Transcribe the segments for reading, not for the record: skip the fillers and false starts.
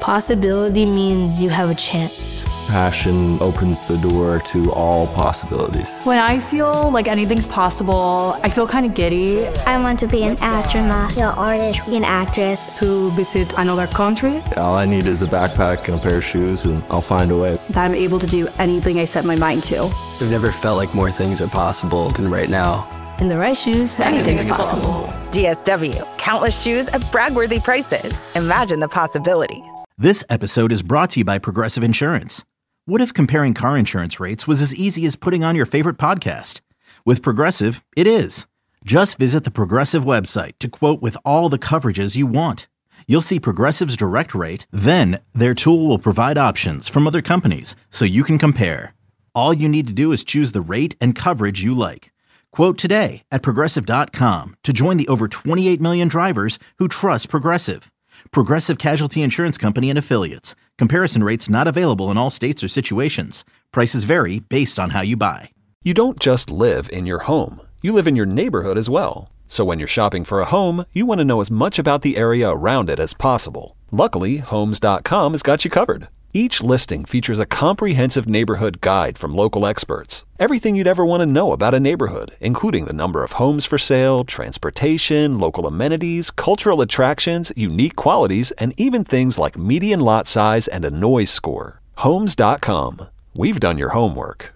Possibility means you have a chance. Passion opens the door to all possibilities. When I feel like anything's possible, I feel kind of giddy. I want to be an astronaut, an artist, an actress. To visit another country. All I need is a backpack and a pair of shoes, and I'll find a way. That I'm able to do anything I set my mind to. I've never felt like more things are possible than right now. In the right shoes, anything's possible. DSW, countless shoes at brag-worthy prices. Imagine the possibilities. This episode is brought to you by Progressive Insurance. What if comparing car insurance rates was as easy as putting on your favorite podcast? With Progressive, it is. Just visit the Progressive website to quote with all the coverages you want. You'll see Progressive's direct rate, then their tool will provide options from other companies so you can compare. All you need to do is choose the rate and coverage you like. Quote today at Progressive.com to join the over 28 million drivers who trust Progressive. Progressive Casualty Insurance Company and Affiliates. Comparison rates not available in all states or situations. Prices vary based on how you buy. You don't just live in your home. You live in your neighborhood as well. So when you're shopping for a home, you want to know as much about the area around it as possible. Luckily, Homes.com has got you covered. Each listing features a comprehensive neighborhood guide from local experts. Everything you'd ever want to know about a neighborhood, including the number of homes for sale, transportation, local amenities, cultural attractions, unique qualities, and even things like median lot size and a noise score. Homes.com. We've done your homework.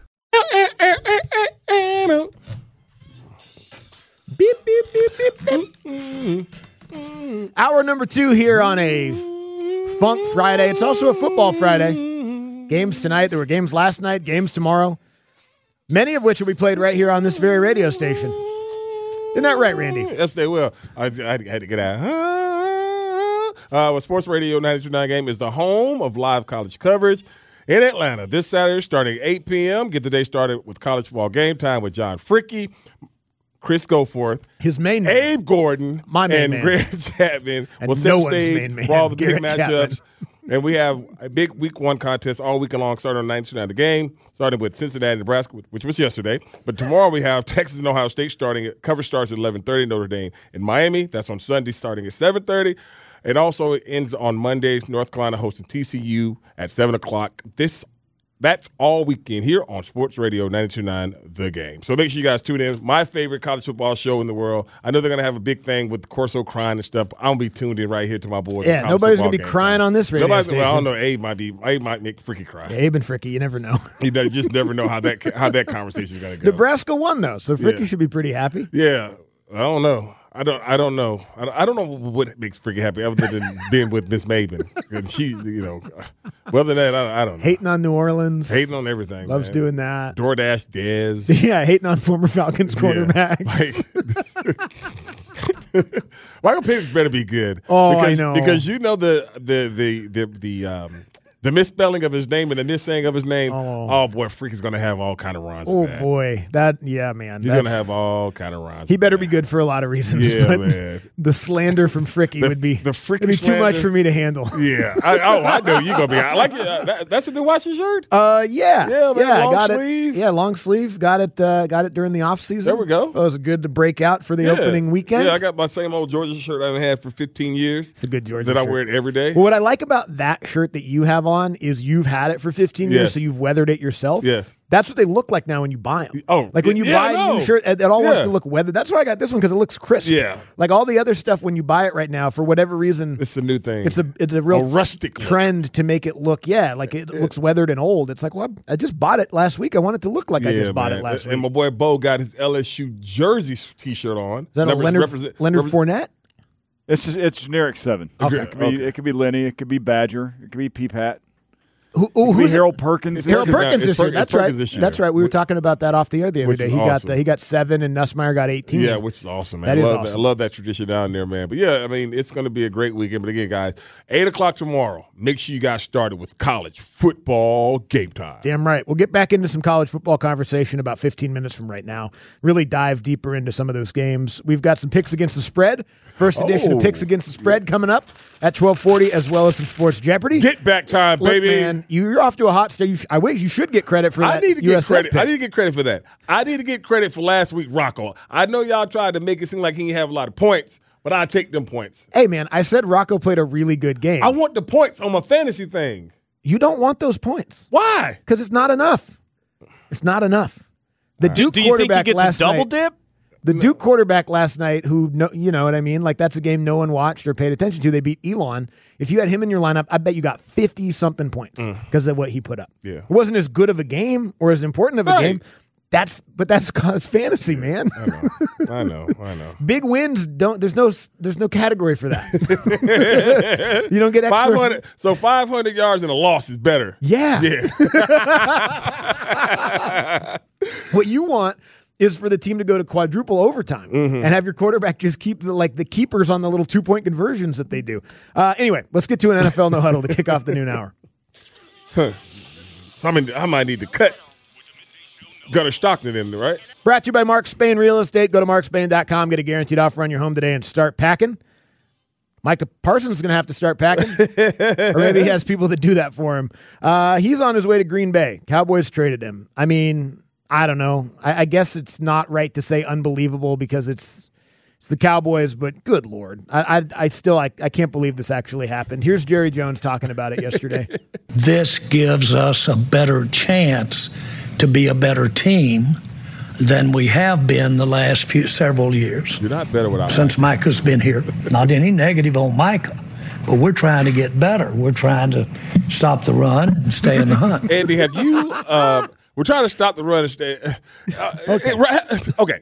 Beep, beep, beep, beep, beep. Hour number 2 here on a Funk Friday. It's also a football Friday. Games tonight. There were games last night, games tomorrow. Many of which will be played right here on this very radio station. Isn't that right, Randy? Yes, they will. I had to get out. Well, Sports Radio 92.9 Game is the home of live college coverage in Atlanta. This Saturday starting at 8 p.m. Get the day started with college football game time with John Fricke, Chris Goforth, his main man, Abe Gordon, and Grant Chapman will set the stage for all the big matchups. And we have a big week 1 contest all week long, starting on 92.9 The Game, starting with Cincinnati, Nebraska, which was yesterday. But tomorrow we have Texas and Ohio State coverage starts at 11:30, Notre Dame in Miami. That's on Sunday starting at 7:30. It also ends on Monday, North Carolina hosting TCU at 7 o'clock. That's all weekend here on Sports Radio 92.9 The Game. So make sure you guys tune in. My favorite college football show in the world. I know they're going to have a big thing with Corso crying and stuff. I'm going to be tuned in right here to my boys. Yeah, nobody's going to be crying on this radio station. Well, I don't know. Abe might make Fricke cry. Yeah, Abe and Fricke, you never know. You just never know how that conversation is going to go. Nebraska won, though, so Fricke should be pretty happy. Yeah, I don't know. I don't know. I don't know what makes Fricke happy other than being with Miss Maven. She, other than that, I don't know. Hating on New Orleans. Hating on everything. Loves doing that. DoorDash Dez. Yeah, hating on former Falcons quarterbacks. Michael Penix better be good. Oh, I know. Because you know the misspelling of his name and the missaying of his name. Oh boy, Fricke is going to have all kind of runs. Oh boy, man. He's going to have all kind of runs. He better be good for a lot of reasons. Yeah, but man. The slander from Fricke would be too much for me to handle. Yeah, I know you're going to be. I like it. That's a new Washington shirt. Yeah, man, yeah, long got sleeve. it. Yeah, long sleeve. Got it during the off season. There we go. It was good to break out for the opening weekend. Yeah, I got my same old Georgia shirt I've had for 15 years. It's a good Georgia that shirt. I wear it every day. Well, what I like about that shirt that you have on is you've had it for 15 years, Yes. so you've weathered it yourself. Yes. That's what they look like now when you buy them. Oh, like when you buy a new shirt, it all wants to look weathered. That's why I got this one, because it looks crisp. Yeah. Like all the other stuff, when you buy it right now, for whatever reason, it's a new thing. It's a real rustic trend to make it look, like it looks weathered and old. It's like, well, I just bought it last week. I want it to look like I just bought it last week. And my boy Bo got his LSU jersey T-shirt on. Is that a Leonard Fournette? It's generic 7. Okay. It could be Lenny. It could be Badger. It could be Peep Hat. Who's Harold Perkins? Harold Perkins this year. That's right. This year. That's right. We were talking about that off the air the other day. He got 7 and Nussmeier got 18. Yeah, which is awesome, man. That is awesome. I love that tradition down there, man. But yeah, I mean, it's going to be a great weekend. But again, guys, 8 o'clock tomorrow. Make sure you guys started with college football game time. Damn right. We'll get back into some college football conversation about 15 minutes from right now. Really dive deeper into some of those games. We've got some picks against the spread. First edition of Picks Against the Spread coming up at 12:40, as well as some Sports Jeopardy. Get back time, baby. Look, man, you're off to a hot start. I wish you should get credit for that. I need to get USF credit. pick. I need to get credit for that. I need to get credit for last week, Rocco. I know y'all tried to make it seem like he didn't have a lot of points, but I take them points. Hey, man, I said Rocco played a really good game. I want the points on my fantasy thing. You don't want those points. Why? Because it's not enough. It's not enough. The Duke quarterback last night. Double dip? The Duke quarterback last night, who, you know what I mean? Like, that's a game no one watched or paid attention to. They beat Elon. If you had him in your lineup, I bet you got 50-something points because of what he put up. Yeah. It wasn't as good of a game or as important of a game. But that's cause fantasy, man. I know. Big wins there's no category for that. You don't get extra. 500. So 500 yards and a loss is better. Yeah. What you want is for the team to go to quadruple overtime and have your quarterback just keep the keepers on the little 2-point conversions that they do. Anyway, let's get to an NFL No Huddle to kick off the noon hour. So I might need to cut Gunnar Stockton in there, right? Brought to you by Mark Spain Real Estate. Go to markspain.com, get a guaranteed offer on your home today, and start packing. Micah Parsons is going to have to start packing, or maybe he has people that do that for him. He's on his way to Green Bay. Cowboys traded him. I mean, I don't know. I guess it's not right to say unbelievable because it's the Cowboys, but good Lord. I still can't believe this actually happened. Here's Jerry Jones talking about it yesterday. This gives us a better chance to be a better team than we have been the last several years. You're not better without since Micah's been here. Not any negative on Micah, but we're trying to get better. We're trying to stop the run and stay in the hunt. Andy, have you? We're trying to stop the run and stay. Okay.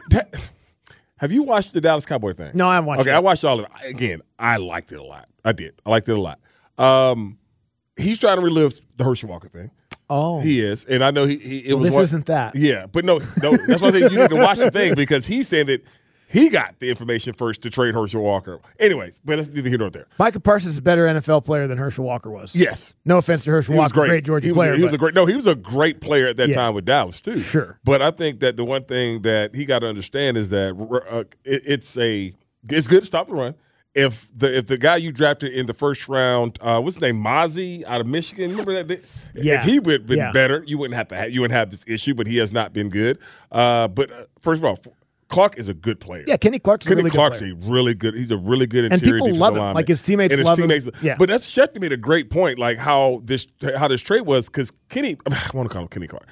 Have you watched the Dallas Cowboy thing? No, I haven't watched it. Okay, I watched all of it. Again, I liked it a lot. I did. I liked it a lot. He's trying to relive the Herschel Walker thing. Oh, he is, and I know isn't that. Yeah, but no. That's why I think you need to watch the thing because he's saying that he got the information first to trade Herschel Walker. Anyways, but that's neither here nor there. Micah Parsons is a better NFL player than Herschel Walker was. Yes. No offense to Herschel Walker, great Georgia player. He was a great player at that time with Dallas too. Sure. But I think that the one thing that he got to understand is that it's good to stop the run. If the guy you drafted in the first round, what's his name, Mozzie out of Michigan, remember that? Yeah. If he would have been better, you wouldn't have this issue. But he has not been good. But first of all, Clark is a good player. Yeah, Kenny Clark's a really good player. He's a really good interior and people love him. lineman. Like his teammates love him. Yeah. But that's Schefter made a great point, like how this trade was because Kenny. I want to call him Kenny Clark.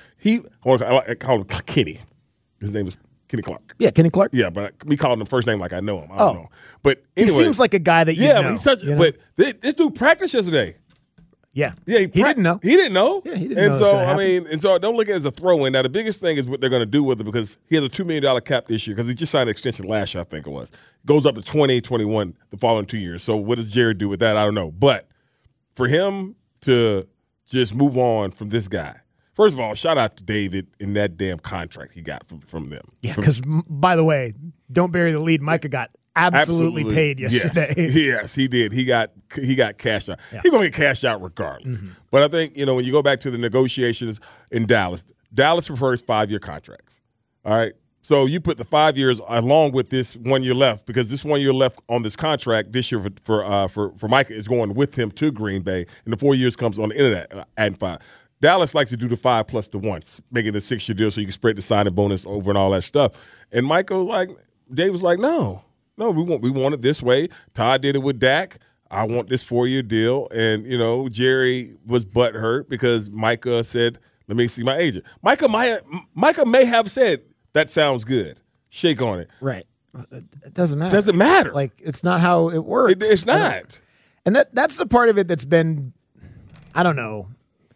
I call him Kenny. His name is Kenny Clark. Yeah, Kenny Clark. Yeah, but me calling him first name like I know him. I don't know. But anyway, he seems like a guy that you know. But he's such. You know? But this dude practiced yesterday. Yeah, he didn't know. He didn't know. Yeah, he didn't know. And so don't look at it as a throw-in. Now the biggest thing is what they're going to do with it because he has a $2 million cap this year because he just signed an extension last year. I think it was goes up to 2021 the following 2 years. So what does Jared do with that? I don't know. But for him to just move on from this guy. First of all, shout out to David in that damn contract he got from them. Yeah, because, by the way, don't bury the lead. Micah got absolutely paid yesterday. Yes, he did. He got cashed out. Yeah. He's going to get cashed out regardless. Mm-hmm. But I think, when you go back to the negotiations in Dallas prefers 5-year contracts. All right? So you put the 5 years along with this 1 year left because this 1 year left on this contract this year for Micah is going with him to Green Bay, and the 4 years comes on the end of that, adding 5. Dallas likes to do the 5 plus the 1, making it a 6-year deal so you can spread the signing bonus over and all that stuff. And Dave was like, no, we want it this way. Todd did it with Dak. I want this 4-year deal. And, Jerry was butthurt because Micah said, let me see my agent. Micah may have said, that sounds good. Shake on it. Right. It doesn't matter. Doesn't matter. Like, it's not how it works. It's not. And that's the part of it that's been, I don't know,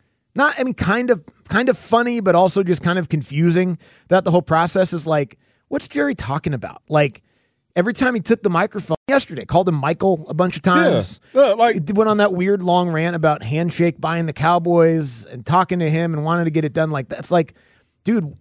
kind of funny, but also just kind of confusing. That the whole process is like, what's Jerry talking about? Like, every time he took the microphone yesterday, called him Michael a bunch of times. Yeah, he went on that weird long rant about Handshake buying the Cowboys and talking to him and wanting to get it done like that. It's like, dude,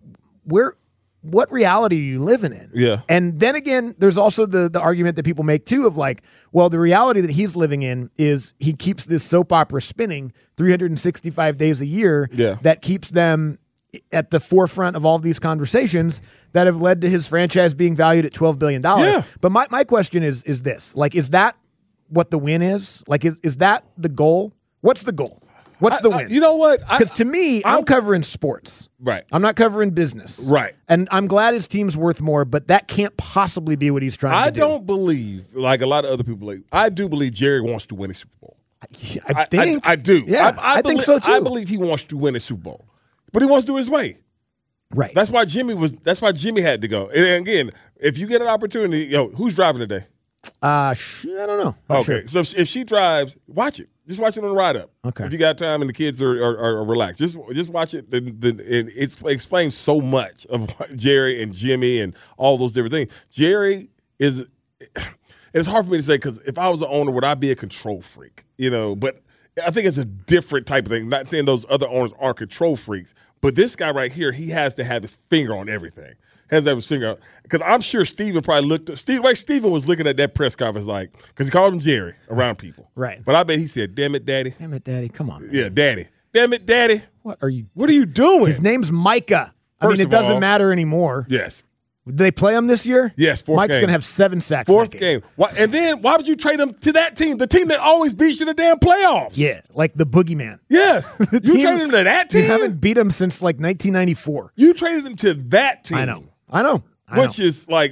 what reality are you living in? Yeah. And then again, there's also the argument that people make too of like, well, the reality that he's living in is he keeps this soap opera spinning 365 days a year that keeps them at the forefront of all of these conversations that have led to his franchise being valued at $12 billion. Yeah. But my question is this. Like, is that what the win is? Like, is that the goal? What's the goal? What's the win? You know what? Because to me, I'm covering sports. Right. I'm not covering business. Right. And I'm glad his team's worth more, but that can't possibly be what he's trying to do. I don't believe, like a lot of other people, I do believe Jerry wants to win a Super Bowl. I think. I do. Yeah, I think so too. I believe he wants to win a Super Bowl, but he wants to do it his way. Right. That's why Jimmy had to go. And again, if you get an opportunity, who's driving today? I don't know. Okay, so if she drives, watch it. Just watch it on the ride up. Okay. If you got time and the kids are relaxed, just watch it. And it explains so much of Jerry and Jimmy and all those different things. Jerry is. It's hard for me to say because if I was the owner, would I be a control freak? But I think it's a different type of thing. Not saying those other owners are control freaks, but this guy right here, he has to have his finger on everything. Has to have his finger on, because I'm sure Steven probably looked. Steven was looking at that press conference because he called him Jerry around people. Right. But I bet he said, "Damn it, Daddy." Damn it, Daddy. Come on. Man. Yeah, Daddy. Damn it, Daddy. What are you doing? His name's Micah. It doesn't matter anymore. Yes. Did they play him this year? Yes, Mike's game. going to have 7 sacks. Fourth game. And then why would you trade him to that team? The team that always beats you in the damn playoffs. Yeah, like the boogeyman. Yes. You traded him to that team? You haven't beat him since like 1994. You traded him to that team. I know. Which is like.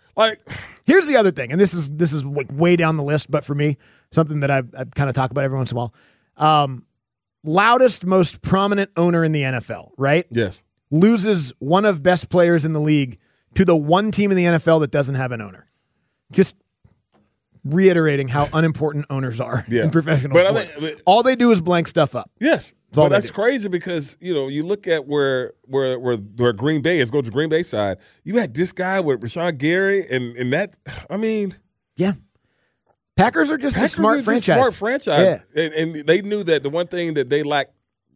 Here's the other thing, and this is like way down the list, but for me, something that I kind of talk about every once in a while. Loudest, most prominent owner in the NFL, right? Yes. Loses one of best players in the league to the one team in the NFL that doesn't have an owner. Just reiterating how unimportant owners are in professional sports. All they do is blank stuff up. Yes. But that's crazy because, you look at where Green Bay is, go to the Green Bay side, you had this guy with Rashawn Gary and that, Yeah. Packers are just a smart franchise. Yeah. And they knew that the one thing that they lack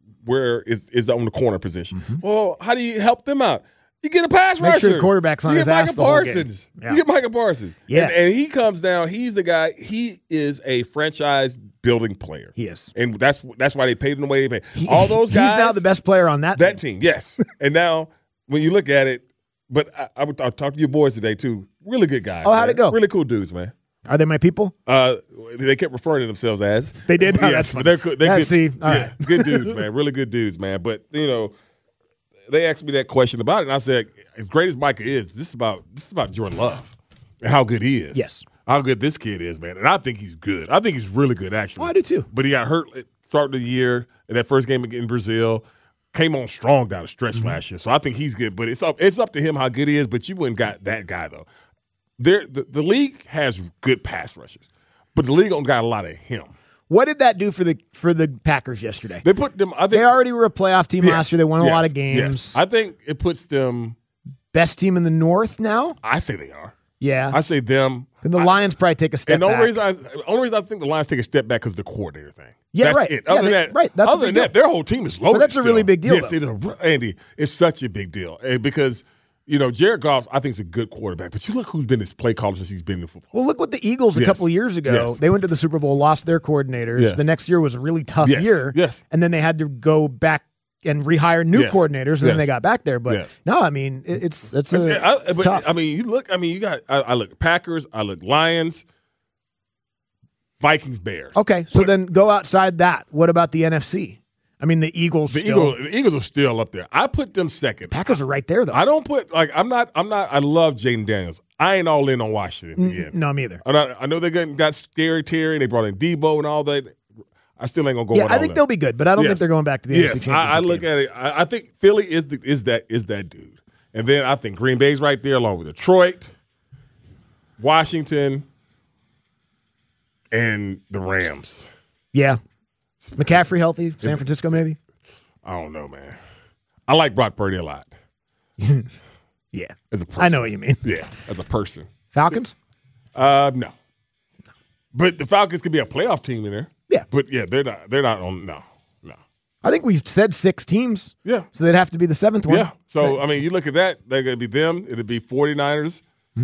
is on the corner position. Mm-hmm. Well, how do you help them out? You get a pass rusher. Make sure the quarterback's on his ass the whole game. Yeah. You get Micah Parsons. Yeah. And he comes down. He's the guy. He is a franchise building player. He is. And that's why they paid him the way they paid. All those guys. He's now the best player on that team. Yes. And now when you look at it, but I'll talk to your boys today too. Really good guys. Oh, how'd it go? Really cool dudes, man. Are they my people? They kept referring to themselves as. They did? Oh, yes, that's funny. They're good. See, all right. Good dudes, man. Really good dudes, man. But, they asked me that question about it, and I said, as great as Micah is, this is about Jordan Love and how good he is. Yes. How good this kid is, man. And I think he's good. I think he's really good, actually. Oh, I do too. But he got hurt at the start of the year in that first game in Brazil. Came on strong down the stretch last year. So I think he's good. But it's up to him how good he is, but you wouldn't got that guy, though. The league has good pass rushers, but the league don't got a lot of him. What did that do for the Packers yesterday? They put them. They already were a playoff team last year. They won a lot of games. Yes. I think it puts them best team in the North now. I say they are. Yeah, I say them. And the Lions probably take a step back. And the only reason I think the Lions take a step back is the coordinator thing. Yeah, that's right. it. Other than that, their whole team is loaded. But that's a really big deal. Yes, Andy, it's such a big deal because. Jared Goff, I think, is a good quarterback. But you look who's been his play caller since he's been in football. Well, look what the Eagles a couple of years ago. Yes. They went to the Super Bowl, lost their coordinators. Yes. The next year was a really tough year. Yes. And then they had to go back and rehire new coordinators, and then they got back there. But no, I mean, it's tough. I mean, you got I look Packers, I look Lions, Vikings, Bears. Okay, so then go outside that. What about the NFC? I mean, the Eagles. The Eagles are still up there. I put them second. Packers are right there, though. I don't put I'm not. I love Jaden Daniels. I ain't all in on Washington again. No, me either. I know they got Scary Terry and they brought in Debo and all that. I still ain't gonna go. Yeah, I think they'll be good, but I don't think they're going back to the NFC Championship. I look at it. I think Philly is that dude, and then I think Green Bay's right there along with Detroit, Washington, and the Rams. Yeah. McCaffrey healthy? San Francisco maybe? I don't know, man. I like Brock Purdy a lot. Yeah. As a person. I know what you mean. Yeah, as a person. Falcons? No. But the Falcons could be a playoff team in there. Yeah. But, yeah, they're not on – no. I think we said 6 teams. Yeah. So they'd have to be the 7th one. Yeah. So, I mean, you look at that, they're going to be them. It'll be 49ers.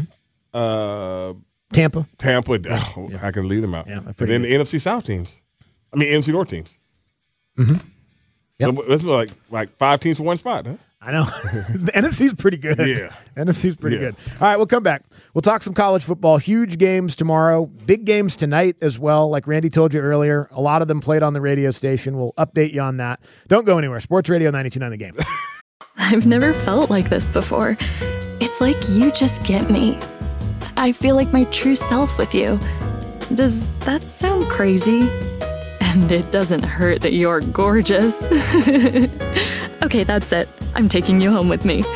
Tampa. Oh, I can leave them out. Yeah, and then the NFC South teams. NFC North teams. Mm-hmm. Yep. So that's like 5 teams for one spot, huh? I know. The NFC's pretty good. Yeah. NFC's pretty good. All right, we'll come back. We'll talk some college football. Huge games tomorrow. Big games tonight as well. Like Randy told you earlier, a lot of them played on the radio station. We'll update you on that. Don't go anywhere. Sports Radio 92.9 The Game. I've never felt like this before. It's like you just get me. I feel like my true self with you. Does that sound crazy? And it doesn't hurt that you're gorgeous. Okay, that's it. I'm taking you home with me.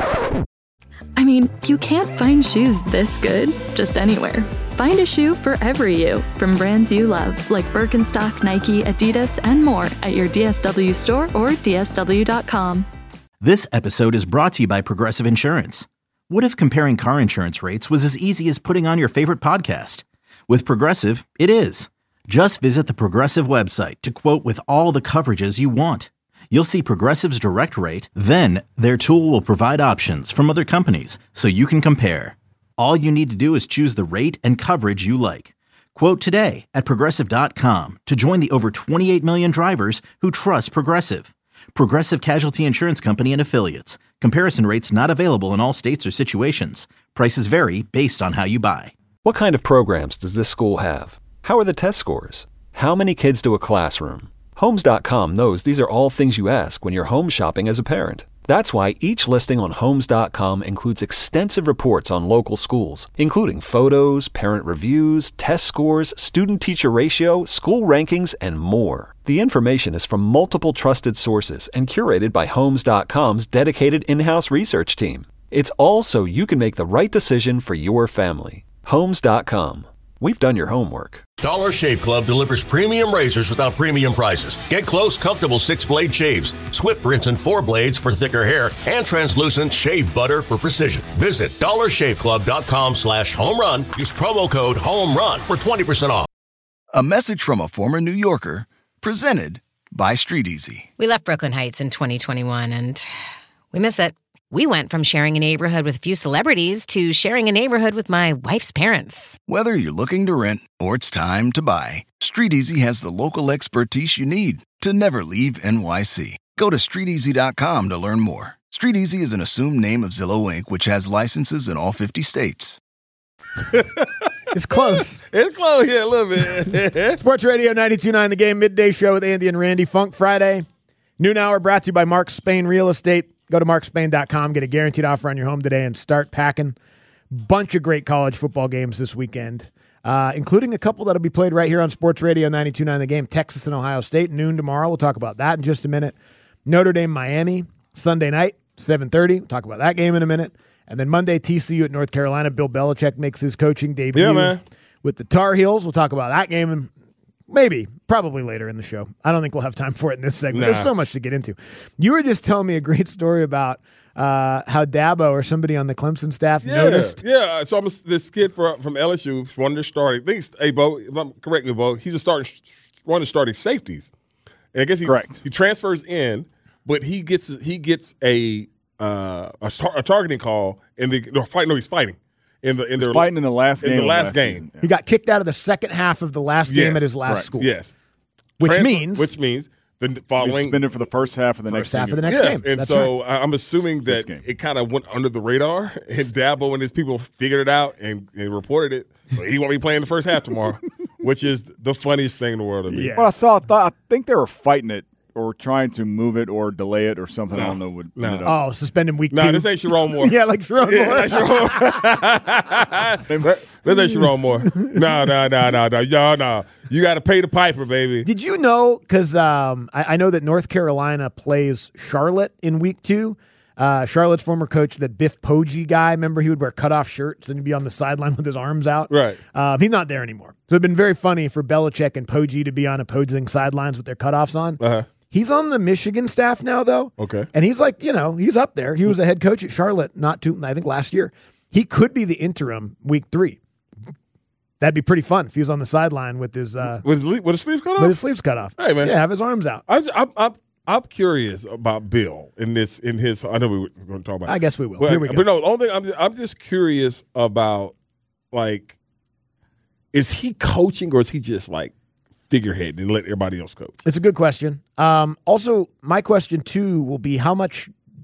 I mean, you can't find shoes this good just anywhere. Find a shoe for every you from brands you love, like Birkenstock, Nike, Adidas, and more at your DSW store or DSW.com. This episode is brought to you by Progressive Insurance. What if comparing car insurance rates was as easy as putting on your favorite podcast? With Progressive, it is. Just visit the Progressive website to quote with all the coverages you want. You'll see Progressive's direct rate, then their tool will provide options from other companies so you can compare. All you need to do is choose the rate and coverage you like. Quote today at Progressive.com to join the over 28 million drivers who trust Progressive. Progressive Casualty Insurance Company and Affiliates. Comparison rates not available in all states or situations. Prices vary based on how you buy. What kind of programs does this school have? How are the test scores? How many kids to a classroom? Homes.com knows these are all things you ask when you're home shopping as a parent. That's why each listing on Homes.com includes extensive reports on local schools, including photos, parent reviews, test scores, student-teacher ratio, school rankings, and more. The information is from multiple trusted sources and curated by Homes.com's dedicated in-house research team. It's all so you can make the right decision for your family. Homes.com. We've done your homework. Dollar Shave Club delivers premium razors without premium prices. Get close, comfortable 6-blade shaves, swift rinse and 4 blades for thicker hair, and translucent shave butter for precision. Visit dollarshaveclub.com/home-run. Use promo code HOME-RUN for 20% off. A message from a former New Yorker, presented by Street Easy. We left Brooklyn Heights in 2021, and we miss it. We went from sharing a neighborhood with a few celebrities to sharing a neighborhood with my wife's parents. Whether you're looking to rent or it's time to buy, Street Easy has the local expertise you need to never leave NYC. Go to StreetEasy.com to learn more. Street Easy is an assumed name of Zillow Inc., which has licenses in all 50 states. It's close. It's close, yeah, a little bit. Sports Radio 92.9 The Game, midday show with Andy and Randy. Funk Friday. Noon hour brought to you by Mark Spain Real Estate. Go to markspain.com, get a guaranteed offer on your home today, and start packing. Bunch of great college football games this weekend, including a couple that'll be played right here on Sports Radio 92.9 The Game. Texas and Ohio State, noon tomorrow. We'll talk about that in just a minute. Notre Dame, Miami, Sunday night, 7:30. We'll talk about that game in a minute. And then Monday, TCU at North Carolina. Bill Belichick makes his coaching debut with the Tar Heels. We'll talk about that game and probably later in the show. I don't think we'll have time for it in this segment. There's so much to get into. You were just telling me a great story about how Dabo or somebody on the Clemson staff noticed. Yeah, so I'm this kid from LSU, one of their starting. Hey, Bo, correct me, Bo. He's one of the starting safeties. And I guess he transfers in, but he gets a targeting call in the fight. No, he's fighting. He's fighting in the last game. In the last game. He got kicked out of the second half of the last game at his last school. Yes. Which means the following. You're suspended for the first half of the next game. And That's so right. I'm assuming that it kind of went under the radar, and Dabo and his people figured it out and reported it. So he won't be playing the first half tomorrow, which is the funniest thing in the world to me. Yeah. Well, I think they were fighting it or trying to move it or delay it or something. I don't know what. Oh, suspending week 2. No, this ain't Sharon Moore. Yeah, like Sharon Moore. This ain't Sharon Moore. No. You got to pay the piper, baby. Did you know, because I know that North Carolina plays Charlotte in week 2. Charlotte's former coach, the Biff Poggi guy, remember he would wear cutoff shirts and he'd be on the sideline with his arms out? Right. He's not there anymore. So it'd been very funny for Belichick and Poggi to be on opposing sidelines with their cutoffs on. Uh-huh. He's on the Michigan staff now, though. Okay. And he's like, he's up there. He was a head coach at Charlotte I think last year. He could be the interim week 3. That'd be pretty fun if he was on the sideline with his with his sleeves cut off. With his sleeves cut off. Hey man, yeah, have his arms out. I'm curious about Bill in his. I know we were going to talk about. I guess we will. But, Here we go. But no, the only thing I'm just curious about, like, is he coaching or is he just like figurehead and let everybody else coach? It's a good question. Also, my question too will be how much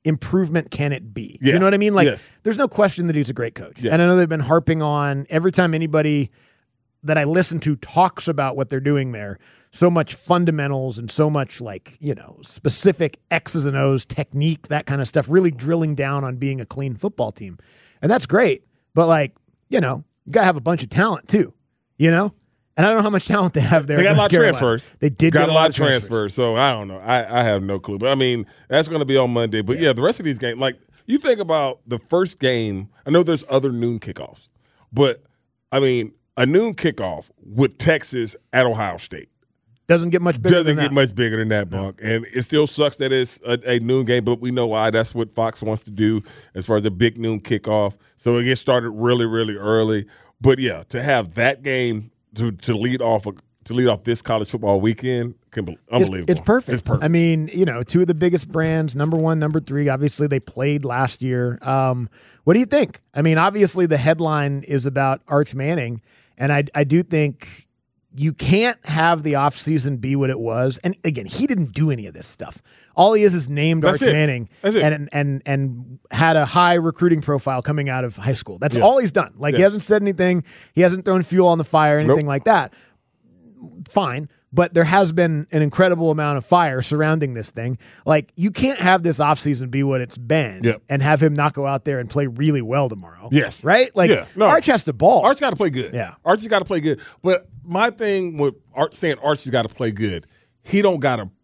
improvement can it be? Yeah. You know what I mean? Like, Yes. there's no question that he's a great coach. Yes. And I know they've been harping on every time anybody that I listen to talks about what they're doing there, so much fundamentals and so much specific X's and O's, technique, that kind of stuff, really drilling down on being a clean football team. And that's great. But you got to have a bunch of talent too, And I don't know how much talent they have there. They got a lot of transfers. They did got get a lot of transfers. So I don't know. I have no clue. But I mean, that's going to be on Monday. But yeah, the rest of these games, you think about the first game. I know there's other noon kickoffs, but I mean, a noon kickoff with Texas at Ohio State doesn't get much bigger. Much bigger than that, Bunk. And it still sucks that it's a noon game, but we know why. That's what Fox wants to do as far as a big noon kickoff. So it gets started really, really early. But yeah, to have that game to lead off this college football weekend, unbelievable. It's perfect. It's perfect. I mean, two of the biggest brands, number 1, number 3. Obviously, they played last year. What do you think? I mean, obviously, the headline is about Arch Manning, and I do think you can't have the offseason be what it was. And again, he didn't do any of this stuff. All he is named Arch Manning and had a high recruiting profile coming out of high school. That's all he's done. He hasn't said anything. He hasn't thrown fuel on the fire, anything like that. Fine. But there has been an incredible amount of fire surrounding this thing. You can't have this offseason be what it's been and have him not go out there and play really well tomorrow. Yes. Right? Arch has to ball. Arch got to play good. Yeah. Arch has got to play good. But my thing with saying Arch has got to play good, he don't got a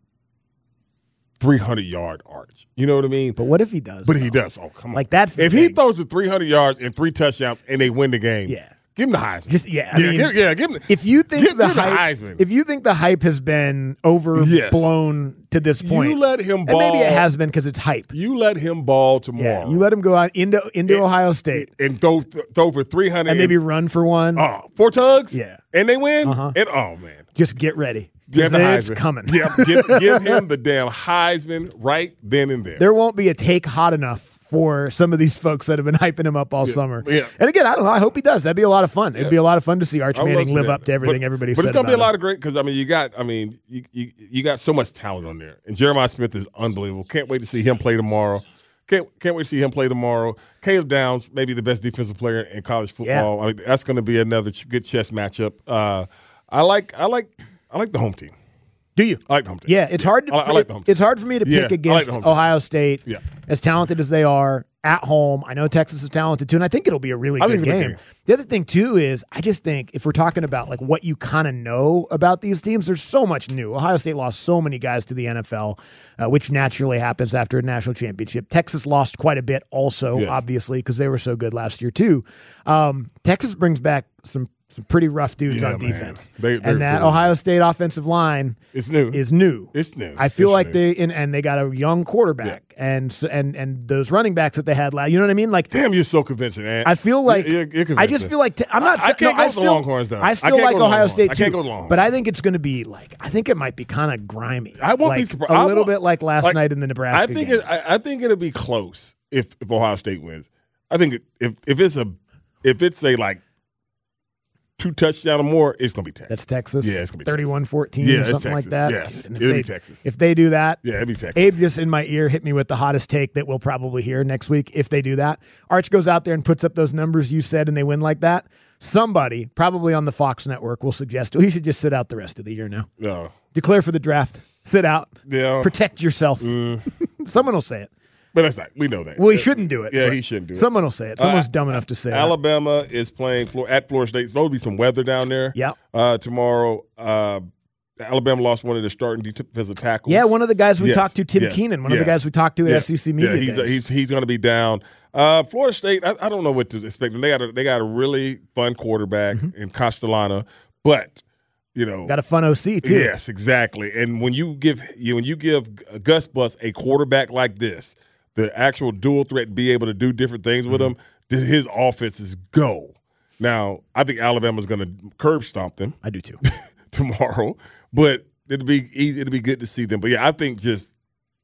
300-yard Arch. You know what I mean? But what if he does? But he does. Oh, come on. That's the if thing. he throws for 300 yards and 3 touchdowns and they win the game. Yeah. Give him the Heisman. Give him. If you think the hype, if you think the hype has been overblown to this point, you let him ball. And maybe it has been because it's hype. You let him ball tomorrow. Yeah, you let him go out into Ohio State and throw for 300 and maybe run for one. 4 tugs. Yeah, and they win. And oh man, just get ready. It's coming. Yeah, give him the damn Heisman right then and there. There won't be a take hot enough for some of these folks that have been hyping him up all summer. Yeah. And again, I don't know. I hope he does. That'd be a lot of fun. It'd be a lot of fun to see Arch Manning live up to everything everybody said. But it's going to be a lot him. of great because you got so much talent on there, and Jeremiah Smith is unbelievable. Can't wait to see him play tomorrow. Can't wait to see him play tomorrow. Caleb Downs, maybe the best defensive player in college football. I mean, that's going to be another good chess matchup. I like the home team. Do you? I like the home team. Yeah, it's hard. I like the home team. It's hard for me to pick against Ohio State, as talented as they are at home. I know Texas is talented too, and I think it'll be a really good game. The other thing too is I just think if we're talking about what you kind of know about these teams, there's so much new. Ohio State lost so many guys to the NFL, which naturally happens after a national championship. Texas lost quite a bit also, obviously, because they were so good last year too. Texas brings back some pretty rough dudes on defense. And that Ohio State offensive line is new. It's new. I feel like they got a young quarterback and those running backs that they had last. You know what I mean? Damn, you're so convincing, man. I feel like you're I just feel like I'm not. I can't go with the Longhorns though. I still like Ohio State too. I can't go Longhorns. But I think it's going to be I think it might be kind of grimy. I won't be surprised. A little bit like last night in the Nebraska game. I think it'll be close if Ohio State wins. I think if it's a 2 touchdowns or more, it's going to be Texas. That's Texas? Yeah, it's going to be 31-14 or something like that? Yes, it'll be Texas. If they do that, it'll be Texas. Abe just in my ear hit me with the hottest take that we'll probably hear next week if they do that. Arch goes out there and puts up those numbers you said and they win like that. Somebody, probably on the Fox network, will suggest, he should just sit out the rest of the year now. No. Declare for the draft. Sit out. Yeah. Protect yourself. Someone will say it. But that's not. We know that. Well, he shouldn't do it. Yeah, he shouldn't do it. Someone will say it. Someone's dumb enough to say it. Alabama is playing at Florida State. It's supposed to be some weather down there. Yeah. Tomorrow, Alabama lost one of their starting defensive tackles. Yeah, one of the guys we talked to, Tim Keenan, one of the guys we talked to at SEC Media Days. He's going to be down. Florida State, I don't know what to expect. They got a really fun quarterback in Castellano, but got a fun OC too. Yes, exactly. And when you give Gus Bus a quarterback like this, the actual dual threat, be able to do different things with him, his offense is go. Now, I think Alabama's going to curb stomp them. I do too. Tomorrow, but it'll be good to see them. But yeah, I think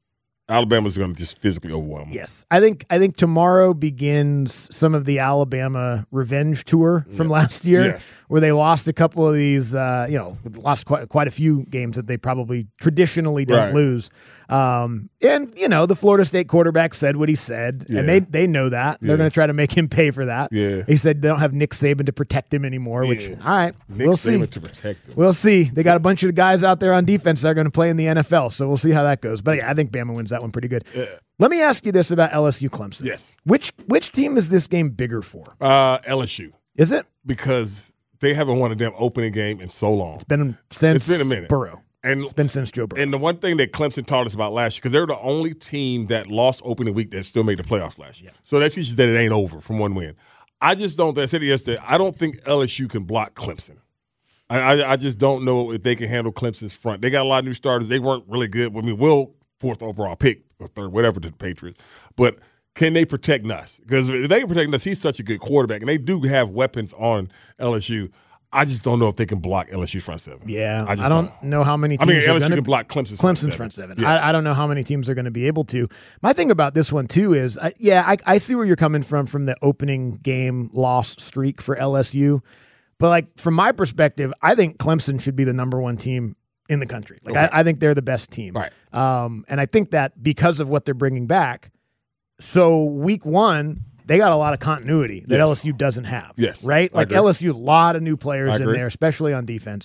Alabama's going to just physically overwhelm them. Yes. I think tomorrow begins some of the Alabama revenge tour from last year, where they lost a couple of these, lost quite a few games that they probably traditionally don't lose. And, the Florida State quarterback said what he said, and they know that. They're going to try to make him pay for that. Yeah. He said they don't have Nick Saban to protect him anymore, which, all right, we'll see. Nick Saban to protect him. We'll see. They got a bunch of guys out there on defense that are going to play in the NFL, so we'll see how that goes. But yeah, I think Bama wins that one pretty good. Yeah. Let me ask you this about LSU Clemson. Yes. Which team is this game bigger for? LSU. Is it? Because they haven't won a damn opening game in so long. It's been a minute. Burrow. And it's been since Joe Burrow. And the one thing that Clemson taught us about last year, because they're the only team that lost opening week that still made the playoffs last year. So that teaches that it ain't over from one win. I just don't, I said it yesterday, I don't think LSU can block Clemson. I just don't know if they can handle Clemson's front. They got a lot of new starters. They weren't really good. I mean, Will, 4th overall pick, or 3rd, whatever, to the Patriots. But can they protect Nuss? Because if they can protect Nuss, he's such a good quarterback, and they do have weapons on LSU. I just don't know if they can block LSU front seven. Yeah, I don't know how many teams LSU can block Clemson's front seven. Yeah. I don't know how many teams are going to be able to. My thing about this one, too, is, I see where you're coming from the opening game loss streak for LSU. But, from my perspective, I think Clemson should be the number one team in the country. I think they're the best team. Right. And I think that because of what they're bringing back, so week one, they got a lot of continuity that LSU doesn't have. Yes. Right? LSU, a lot of new players in there, especially on defense.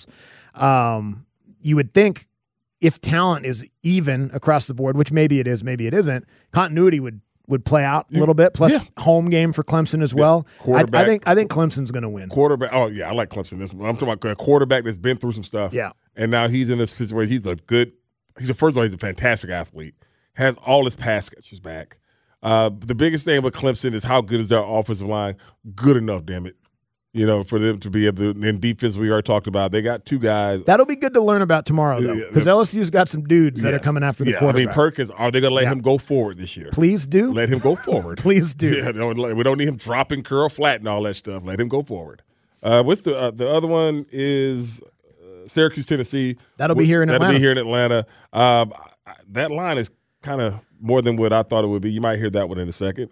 You would think if talent is even across the board, which maybe it is, maybe it isn't, continuity would play out a little bit. Plus home game for Clemson as well. I think Clemson's going to win. Quarterback. Oh, yeah, I like Clemson. I'm talking about a quarterback that's been through some stuff. Yeah. And now he's in this situation. He's first of all, he's a fantastic athlete. Has all his pass catchers back. The biggest thing about Clemson is how good is their offensive line? Good enough, damn it. For them to be able to, in defense, we already talked about, they got 2 guys. That'll be good to learn about tomorrow, though, because LSU's got some dudes that are coming after the quarterback. Perkins, are they going to let him go forward this year? Please do. Let him go forward. Please do. Yeah, we don't need him dropping curl flat and all that stuff. Let him go forward. What's the other one is Syracuse, Tennessee. That'll be here in Atlanta. That'll be here in Atlanta. That line is kind of more than what I thought it would be. You might hear that one in a second.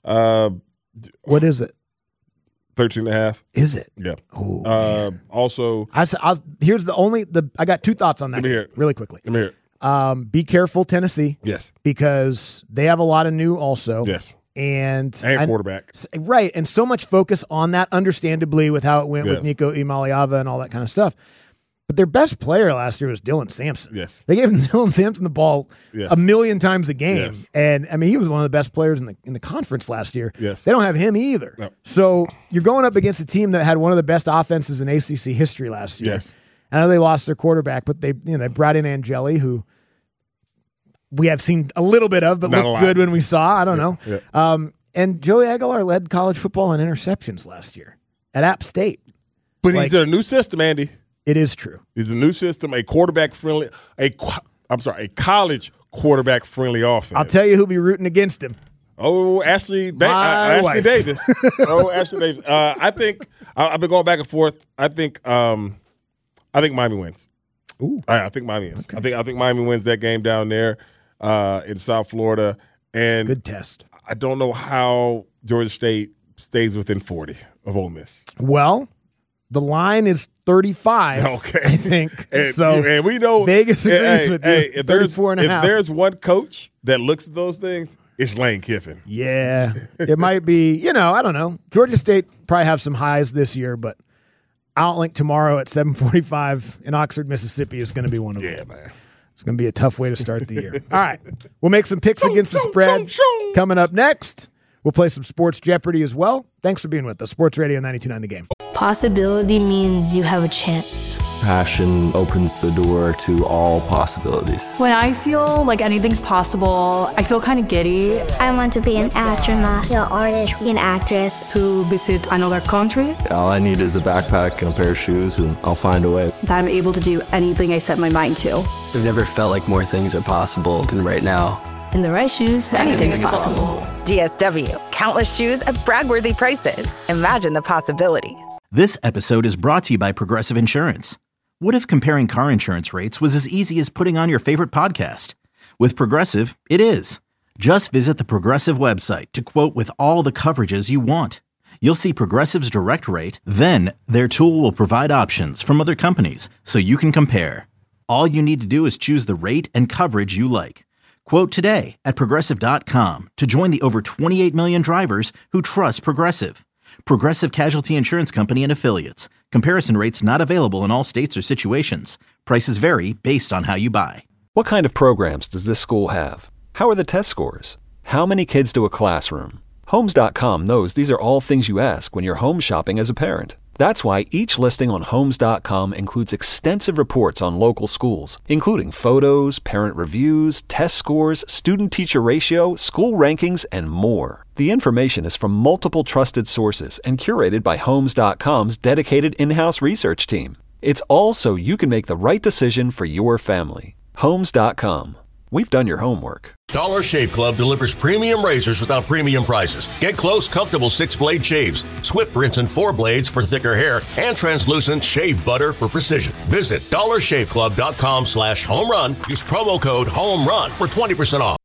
What is it? 13.5. Is it? Yeah. Oh, also, here's I got 2 thoughts on that. Let me hear it. Really quickly. Let me hear it. Be careful, Tennessee. Yes. Because they have a lot of new also. Yes. And quarterback. Right. And so much focus on that, understandably, with how it went with Nico Imaliava and all that kind of stuff. But their best player last year was Dylan Sampson. Yes. They gave Dylan Sampson the ball a million times a game. Yes. And, he was one of the best players in the conference last year. Yes. They don't have him either. No. So you're going up against a team that had one of the best offenses in ACC history last year. Yes. I know they lost their quarterback, but they brought in Angeli, who we have seen a little bit of, but looked good when we saw. I don't know. Yeah. And Joey Aguilar led college football in interceptions last year at App State. But he's in a new system, Andy. It is true. It's a new system, a quarterback-friendly – a college quarterback-friendly offense. I'll tell you who'll be rooting against him. Oh, Ashley Davis. Ashley Davis. I think – I've been going back and forth. I think Miami wins. Ooh. I think Miami wins. Okay. I think Miami wins that game down there in South Florida. And good test. I don't know how Georgia State stays within 40 of Ole Miss. Well – the line is 35, I think. And we know Vegas agrees with you. 34.5. If there's one coach that looks at those things, it's Lane Kiffin. Yeah. It might be, I don't know. Georgia State probably have some highs this year, but Outlink tomorrow at 7:45 in Oxford, Mississippi is going to be one of them. Yeah, man. It's going to be a tough way to start the year. All right. We'll make some picks against the spread. Coming up next, we'll play some Sports Jeopardy as well. Thanks for being with us. Sports Radio 92.9 The Game. Possibility means you have a chance. Passion opens the door to all possibilities. When I feel like anything's possible, I feel kind of giddy. I want to be an astronaut, an artist, an actress. To visit another country. All I need is a backpack and a pair of shoes, and I'll find a way. That I'm able to do anything I set my mind to. I've never felt like more things are possible than right now. In the right shoes, anything's possible. DSW, countless shoes at brag-worthy prices. Imagine the possibilities. This episode is brought to you by Progressive Insurance. What if comparing car insurance rates was as easy as putting on your favorite podcast? With Progressive, it is. Just visit the Progressive website to quote with all the coverages you want. You'll see Progressive's direct rate, then their tool will provide options from other companies so you can compare. All you need to do is choose the rate and coverage you like. Quote today at Progressive.com to join the over 28 million drivers who trust Progressive. Progressive Casualty Insurance Company and Affiliates. Comparison rates not available in all states or situations. Prices vary based on how you buy. What kind of programs does this school have? How are the test scores? How many kids to a classroom? Homes.com knows these are all things you ask when you're home shopping as a parent. That's why each listing on Homes.com includes extensive reports on local schools, including photos, parent reviews, test scores, student-teacher ratio, school rankings, and more. The information is from multiple trusted sources and curated by Homes.com's dedicated in-house research team. It's all so you can make the right decision for your family. Homes.com. We've done your homework. Dollar Shave Club delivers premium razors without premium prices. Get close, comfortable 6-blade shaves, Swift rinse and 4 blades for thicker hair, and translucent shave butter for precision. Visit dollarshaveclub.com/home run. Use promo code HOMERUN for 20% off.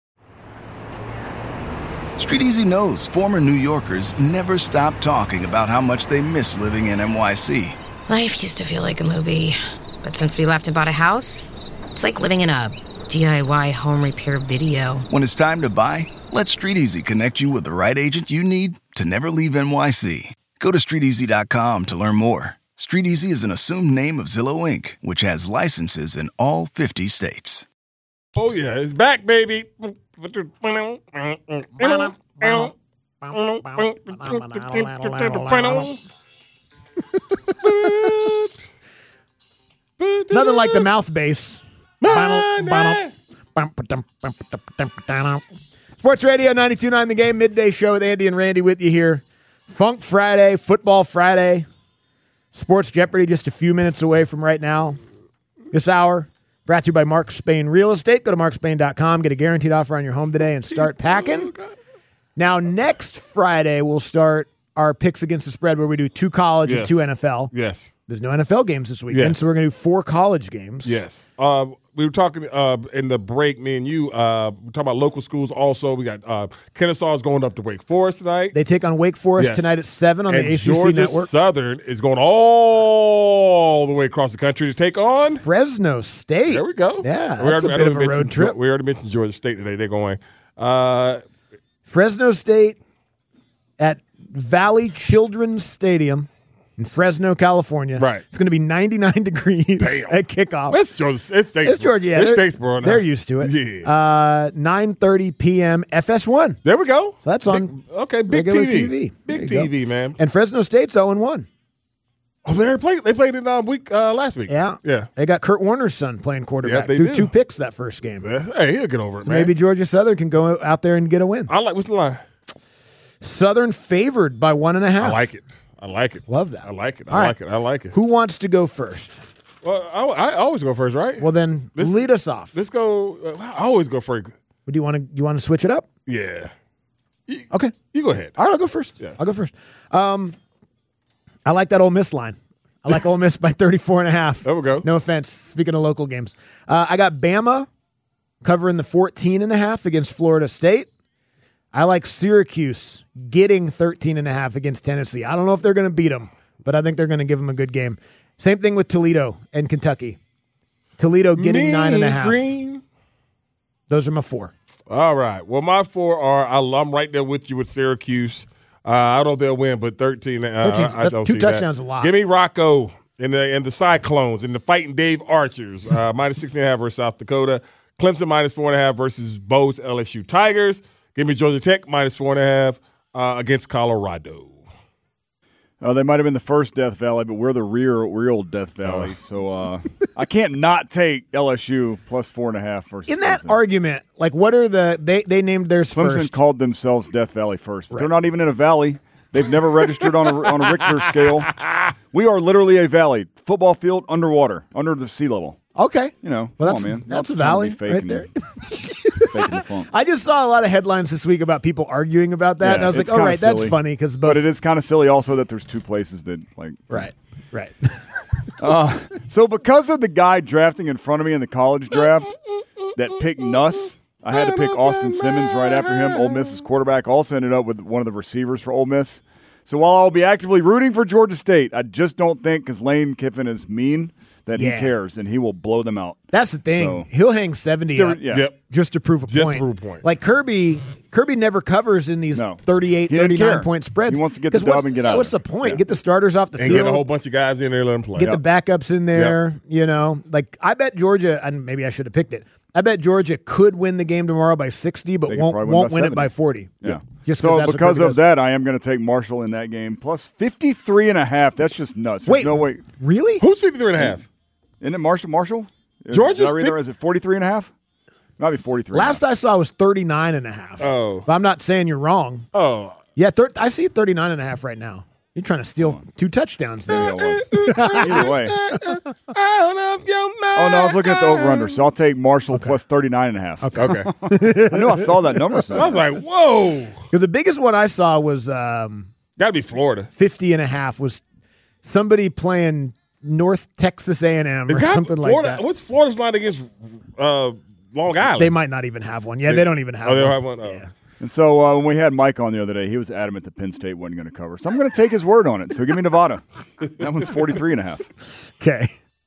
Street Easy knows former New Yorkers never stop talking about how much they miss living in NYC. Life used to feel like a movie, but since we left and bought a house, it's like living in a DIY home repair video. When it's time to buy, let Street Easy connect you with the right agent you need to never leave NYC. Go to StreetEasy.com to learn more. Street Easy is an assumed name of Zillow Inc., which has licenses in all 50 states. Oh, yeah, it's back, baby. Nothing like the mouth bass. Sports Radio 92.9 The Game, midday show with Andy and Randy with you here. Funk Friday, Football Friday, Sports Jeopardy just a few minutes away from right now. This hour, brought to you by Mark Spain Real Estate. Go to markspain.com, get a guaranteed offer on your home today, and start packing. Now, next Friday, we'll start our picks against the spread where we do 2 college and 2 NFL. Yes. There's no NFL games this weekend, so we're going to do 4 college games. Yes. We were talking in the break, me and you, we're talking about local schools also. We got Kennesaw's going up to Wake Forest tonight. They take on Wake Forest tonight at 7 on the ACC Georgia Network. Southern is going all the way across the country to take on Fresno State. There we go. Yeah, that's a bit of a road trip. We already mentioned Georgia State today. They're going. Fresno State at Valley Children's Stadium in Fresno, California. Right. It's going to be 99 degrees at kickoff. It's Georgia. It's Georgia. Yeah, it's Statesboro now. They're used to it. Yeah. 9:30 p.m. FS1. There we go. So that's on big regular TV. TV. Big TV, man. And Fresno State's 0-1. Oh, they played it last week. Yeah. Yeah. They got Kurt Warner's son playing quarterback. Yeah, they Threw do. 2 picks that first game. Hey, he'll get over it, man. Maybe Georgia Southern can go out there and get a win. What's the line? Southern favored by 1.5. I like it. Love that. I like it. I like it. Who wants to go first? Well, I always go first, right? Well, then lead us off. Let's go. I always go first. Do you want to switch it up? Yeah. Okay. You go ahead. All right, I'll go first. Yeah. I'll go first. I like that Ole Miss line. I like Ole Miss by 34.5. There we go. No offense. Speaking of local games. I got Bama covering the 14.5 against Florida State. I like Syracuse getting 13.5 against Tennessee. I don't know if they're going to beat them, but I think they're going to give them a good game. Same thing with Toledo and Kentucky. Toledo getting 9.5. Green. Those are my 4. All right. Well, my 4 are, I'm right there with you with Syracuse. I don't know if they'll win, but 13. I don't 2 see touchdowns that. a lot. Give me Rocco and the Cyclones and the Fighting Dave Archers. Minus 16.5 versus South Dakota. Clemson minus 4.5 versus Bo's LSU Tigers. Give me Georgia Tech minus 4.5 against Colorado. They might have been the first Death Valley, but we're the real Death Valley. So I can't not take LSU plus 4.5 versus In that Clemson. argument, like what are they named theirs Clemson first? called themselves Death Valley first, but they're not even in a valley. They've never registered on a Richter scale. We are literally a valley. Football field underwater, under the sea level. Okay. Well, that's man. that's a valley right there. I just saw a lot of headlines this week about people arguing about that, and I was like, "Oh, right, silly. that's funny." But it is kind of silly also that there's 2 places that right. So because of the guy drafting in front of me in the college draft, that picked Nuss. I had to pick Austin Simmons right after him. Ole Miss's quarterback also ended up with one of the receivers for Ole Miss. So while I'll be actively rooting for Georgia State, I just don't think, because Lane Kiffin is mean, that he cares, and he will blow them out. That's the thing. So, he'll hang 70 up just to prove a point. Like Kirby never covers in these 38, 39-point spreads. He wants to get the dub and get out. What's the point? Get the starters off the field. And get a whole bunch of guys in there, let them play. Get the backups in there. You know, like I bet Georgia, and maybe I should have picked it, I bet Georgia could win the game tomorrow by 60, but won't win it by 40. Yeah. Just so because of that, I am going to take Marshall in that game. Plus 53.5. That's just nuts. There's no way. Really? Who's 53.5? Isn't it Marshall? Georgia's is it 43.5? Might be 43. Last I saw was 39.5. Oh. But I'm not saying you're wrong. Oh. Yeah, I see 39.5 right now. You're trying to steal 2 touchdowns there. Either way. Oh, no, I was looking at the over-under, so I'll take Marshall plus 39.5. Okay. I knew I saw that number. I was like, whoa. The biggest one I saw was got to be Florida. 50.5 was somebody playing North Texas A&M or something like that. What's Florida's line against Long Island? They might not even have one. Yeah, they don't even have one. They don't have one? Oh. Yeah. And so when we had Mike on the other day, he was adamant that Penn State wasn't going to cover. So I'm going to take his word on it. So give me Nevada. That one's 43.5. Okay.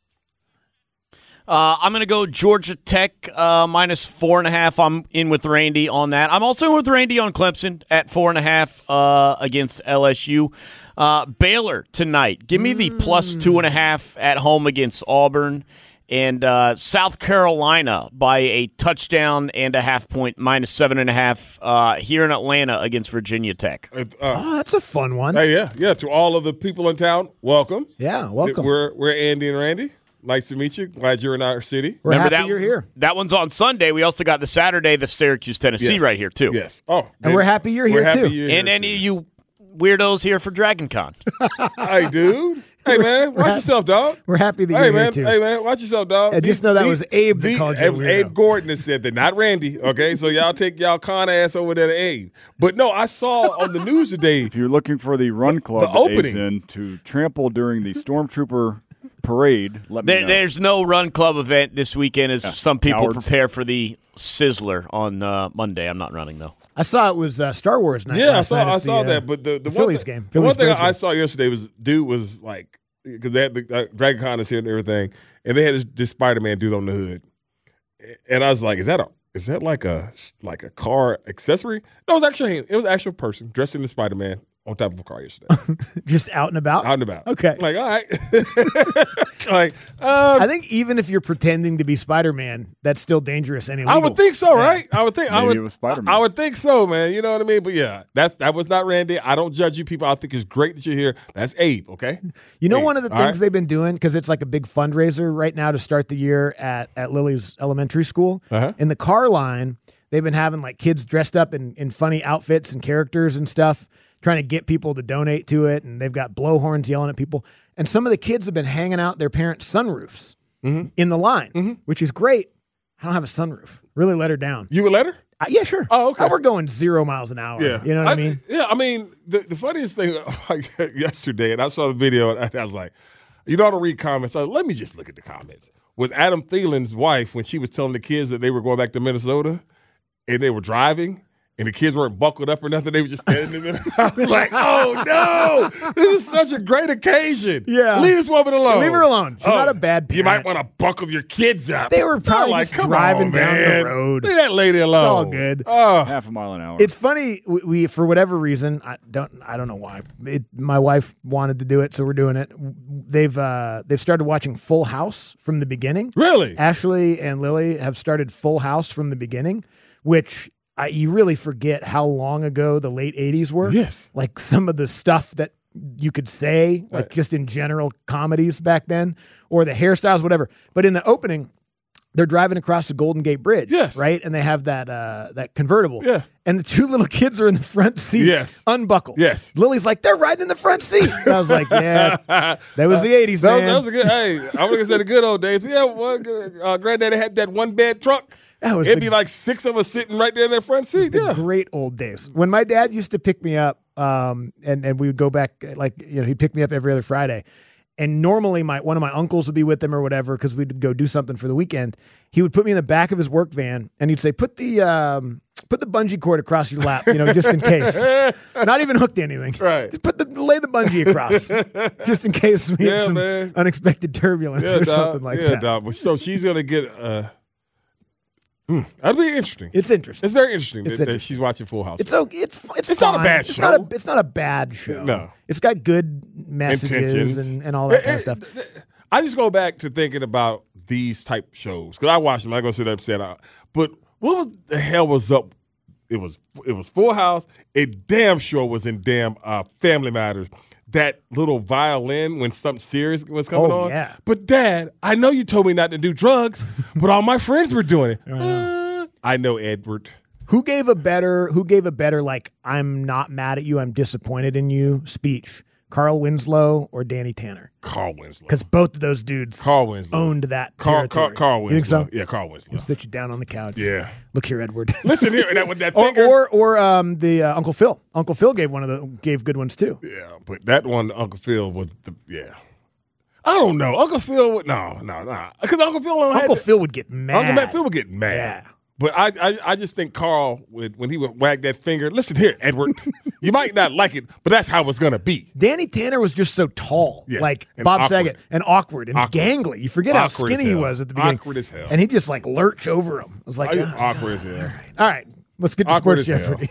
I'm going to go Georgia Tech minus 4.5. I'm in with Randy on that. I'm also in with Randy on Clemson at 4.5 against LSU. Baylor tonight. Give me the plus 2.5 at home against Auburn. And South Carolina by a touchdown and a half point, minus 7.5 here in Atlanta against Virginia Tech. That's a fun one. Hey, yeah. To all of the people in town, welcome. Yeah, welcome. We're Andy and Randy. Nice to meet you. Glad you're in our city. We're happy you're here. That one's on Sunday. We also got the Saturday, the Syracuse, Tennessee right here, too. Yes. Oh, and we're happy you're here, too. And any of you weirdos here for Dragon Con. Hey, dude. Hey, man, watch yourself, dog. We're happy that you're here, too. Hey, man, watch yourself, dog. And just know that was Abe that called you It was Abe Gordon that said that, not Randy, okay? So y'all take y'all con ass over there to Abe. But, no, I saw on the news today. If you're looking for the run club the opening. in to trample during the Stormtrooper parade, let me know. There's no run club event this weekend as some people prepare for the Sizzler on Monday. I'm not running, thoh. I saw it was Star Wars night. Yeah, I saw that. But the Phillies game. The one thing I saw yesterday was dude was like, because they had the Dragon Con is here and everything, and they had this Spider-Man dude on the hood, and I was like, is that like a car accessory? No, it was actual person dressed in the Spider-Man on top of a car yesterday. Just out and about? Out and about. Okay. I'm like, all right. I think even if you're pretending to be Spider-Man, that's still dangerous and illegal. I would think so, right? I would think. Maybe it was Spider-Man. I would think so, man. You know what I mean? But yeah, that was not Randy. I don't judge you people. I think it's great that you're here. That's Abe, okay? You know, Abe. one of the things they've been doing, because it's like a big fundraiser right now to start the year at Lily's elementary school. In the car line, they've been having like kids dressed up in funny outfits and characters and stuff, trying to get people to donate to it, and they've got blowhorns yelling at people. And some of the kids have been hanging out their parents' sunroofs in the line, which is great. I don't have a sunroof. Really let her down. You would let her? Yeah, sure. Oh, okay. We're going 0 miles an hour. Yeah. You know what I mean? Yeah, I mean, the funniest thing yesterday, and I saw the video, and I was like, you know, I don't read comments. So let me just look at the comments. Was Adam Thielen's wife, when she was telling the kids that they were going back to Minnesota, and they were driving, and the kids weren't buckled up or nothing. They were just standing in the middle. I was like, oh, no. This is such a great occasion. Yeah. Leave this woman alone. Leave her alone. She's not a bad parent. You might want to buckle your kids up. They were probably just driving down the road. Leave that lady alone. It's all good. Half a mile an hour. It's funny. We for whatever reason, I don't know why. My wife wanted to do it, so we're doing it. They've started watching Full House from the beginning. Really? Ashley and Lily have started Full House from the beginning, which you really forget how long ago the late 80s were. Yes. Like some of the stuff that you could say, like just in general comedies back then, or the hairstyles, whatever. But in the opening, they're driving across the Golden Gate Bridge. Yes. Right? And they have that convertible. Yeah. And the two little kids are in the front seat. Yes. Unbuckled. Yes. Lily's like, they're riding in the front seat. And I was like, yeah, that was the 80s, man. That was a good, hey, I'm going to say the good old days. Yeah, Granddaddy had that one bed truck. It'd be like 6 of us sitting right there in their front seat. The great old days. When my dad used to pick me up, and we would go back, like, you know, he'd pick me up every other Friday. And normally one of my uncles would be with them or whatever because we'd go do something for the weekend. He would put me in the back of his work van and he'd say, put the bungee cord across your lap, just in case. Not even hooked to anything. Right. Just lay the bungee across just in case we had some unexpected turbulence or something like that. Dog. So she's going to get that'd be interesting. It's interesting. It's very interesting It's that interesting. she's watching Full House. It's not a bad show. It's not a bad show. No. It's got good messages and all that kind of stuff. I just go back to thinking about these type shows because I watched them. I'm not going to sit up and say it out. But what the hell was up? It was Full House. It damn sure was in damn Family Matters. That little violin when something serious was coming on. Yeah. But Dad, I know you told me not to do drugs, but all my friends were doing it. I know Edward. Who gave a better like I'm not mad at you, I'm disappointed in you speech? Carl Winslow or Danny Tanner? Carl Winslow. Because both of those dudes owned that territory. Carl Winslow. You think so? Yeah, Carl Winslow. We'll sit you down on the couch. Yeah. Look here, Edward. Listen here, that finger. Or the Uncle Phil. Uncle Phil gave good ones too. Yeah, but that one, Uncle Phil was I don't know. Uncle Phil would no. Because Uncle Phil would get mad. Uncle Phil would get mad. Yeah. But I just think Carl when he would wag that finger. Listen here, Edward. You might not like it, but that's how it's gonna be. Danny Tanner was just so tall, yes. and Bob Saget, and awkward and gangly. You forget how skinny he was at the beginning. Awkward as hell. And he'd just lurch over him. It was like awkward as hell. All right, let's get to Awkward Sports Jeopardy.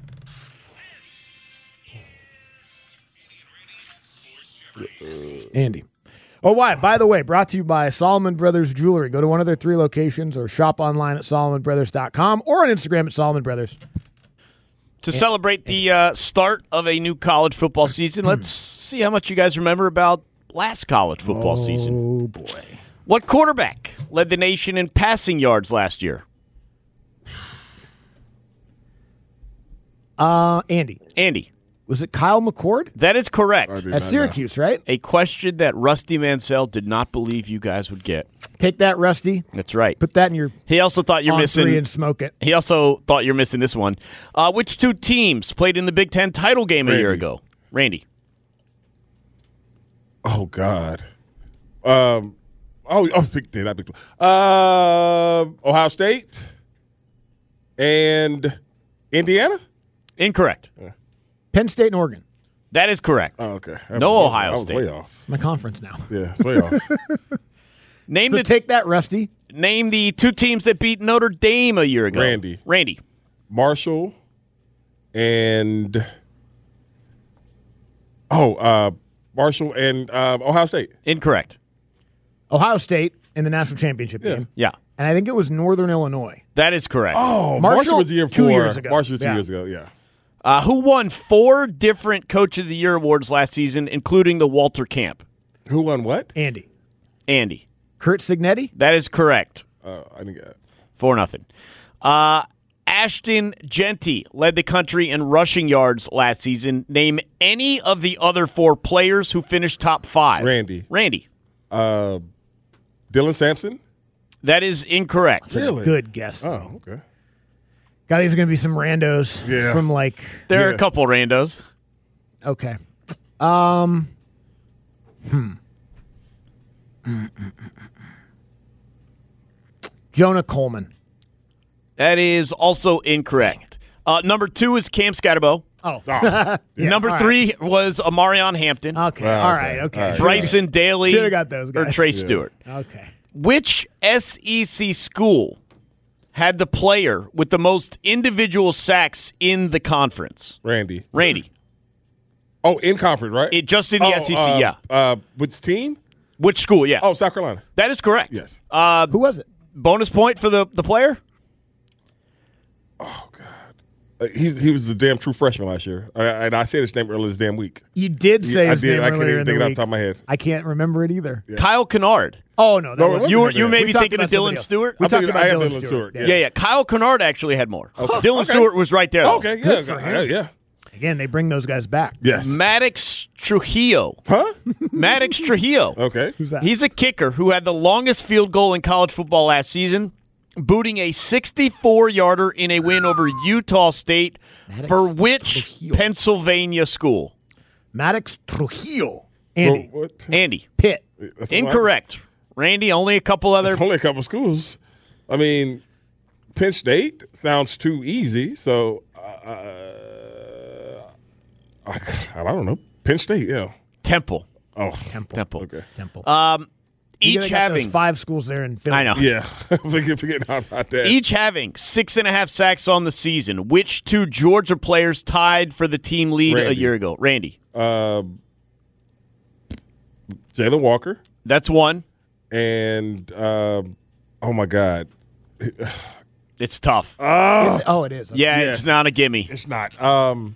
Andy. Oh, why? By the way, brought to you by Solomon Brothers Jewelry. Go to one of their 3 locations or shop online at SolomonBrothers.com or on Instagram at Solomon Brothers. To celebrate the start of a new college football season, let's see how much you guys remember about last college football season. Oh, boy. What quarterback led the nation in passing yards last year? Andy. Was it Kyle McCord? That is correct. At Syracuse, right? A question that Rusty Mansell did not believe you guys would get. Take that, Rusty. That's right. Put that in your He also thought you're missing and smoke it. He also thought you're missing this one. Which 2 teams played in the Big Ten title game a year ago? Randy. Oh God. Big Ten, not Big 12. Ohio State and Indiana? Incorrect. Penn State and Oregon. That is correct. Oh, okay. No Ohio State. Way off. It's my conference now. Yeah, it's way off. Take that, Rusty. Name the 2 teams that beat Notre Dame a year ago. Randy. Marshall and Marshall and Ohio State. Incorrect. Ohio State in the national championship game. Yeah. And I think it was Northern Illinois. That is correct. Oh, Marshall was the year 2 years ago. Marshall was 2 years ago, yeah. Who won 4 different Coach of the Year awards last season, including the Walter Camp? Who won what? Andy. Kurt Signetti? That is correct. I didn't get it. 4-0. Ashton Genty led the country in rushing yards last season. Name any of the other 4 players who finished top 5. Randy. Dylan Sampson? That is incorrect. Really? Good guess. Oh, okay. God, these are going to be some randos from There are a couple randos. Okay. Jonah Coleman. That is also incorrect. Number 2 is Cam Scatterbo. Oh. Number 3 was Amarion Hampton. Okay. All right. Bryson Daly. Should have got those guys. Or Trey Stewart. Okay. Which SEC school had the player with the most individual sacks in the conference? Randy. Oh, in conference, right? Just in the SEC, yeah. Which team? Which school, yeah. Oh, South Carolina. That is correct. Yes. Who was it? Bonus point for the player? Oh, God. He was a damn true freshman last year. And I said his name earlier this damn week. You did say his name I can't earlier even in think the it off week. the top of my head. I can't remember it either. Yeah. Kyle Kennard. Oh, no. You may be thinking of Dylan Stewart. We talked about Dylan Stewart. Yeah. Kyle Kennard actually had more. Okay. Dylan Stewart was right there. Okay, Good for him. Yeah. Again, they bring those guys back. Yes. Maddox Trujillo. Huh? Maddox Trujillo. Okay. Who's that? He's a kicker who had the longest field goal in college football last season, booting a 64-yarder in a win over Utah State. For which Pennsylvania school? Maddox Trujillo. Andy. Well, Andy. Pitt. That's Incorrect. Randy, only a couple other. There's only a couple schools. I mean, Penn State sounds too easy, so I don't know. Penn State, yeah. Temple. Oh, Temple. Okay. Temple. Each having 5 schools there in Philly. I know. Yeah, forgetting about that. Each having 6.5 sacks on the season. Which 2 Georgia players tied for the team lead a year ago? Randy. Jalen Walker. That's one. And oh my God, it's tough. It is. Okay. Yeah, it's not a gimme. It's not. Oh